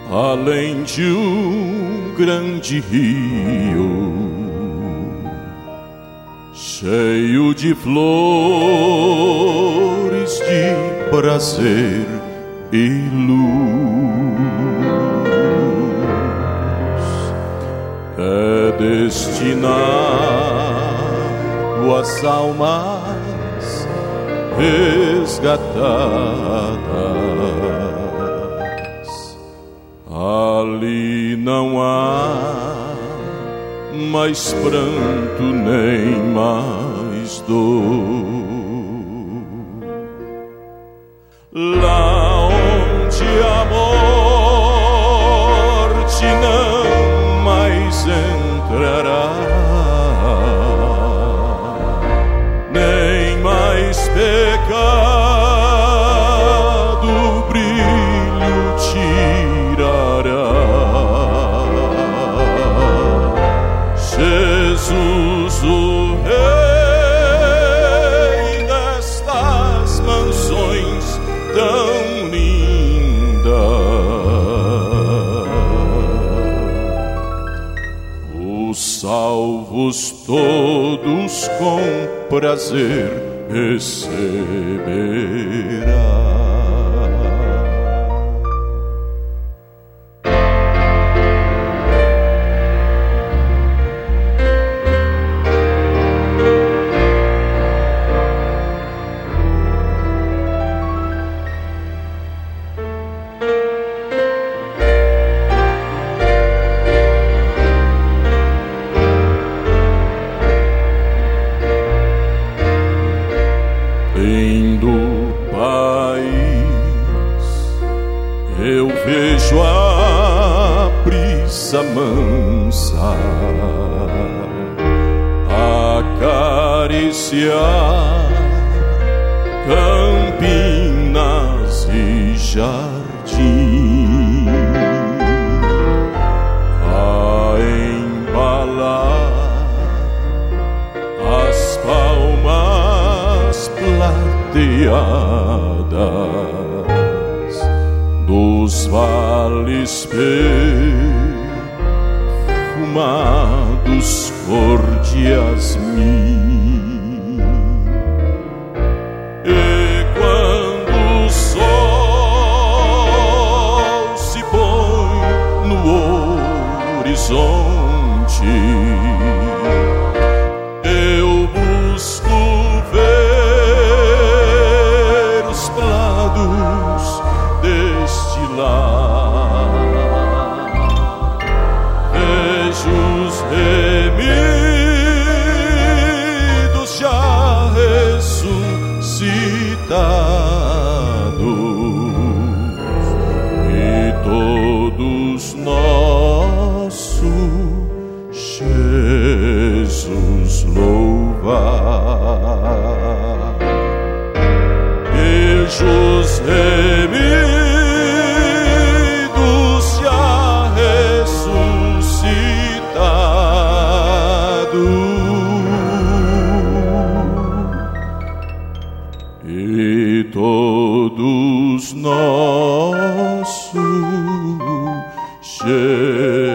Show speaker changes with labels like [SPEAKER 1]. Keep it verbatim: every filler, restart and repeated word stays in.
[SPEAKER 1] além de um grande rio, cheio de flores de prazer e luz, é destinado às almas resgatadas. Ali não há mais pranto nem mais dor. Lá onde a morte não mais entrará, nem mais pecado brilho tirará. Jesus o Rei destas mansões tão lindas, os salvos todos com prazer receberá. Do país eu vejo a brisa mansa acariciar campinas e jardim, a embalar as palmas plateadas dos vales perfumados cor de jasmim. E quando o sol se põe no horizonte, eu busco ver os prados deste lar, vejo os remidos já ressuscitados, e todos nosso Jesus louvar. Vejo os remidos já ressuscitados, e todos nosso Jesus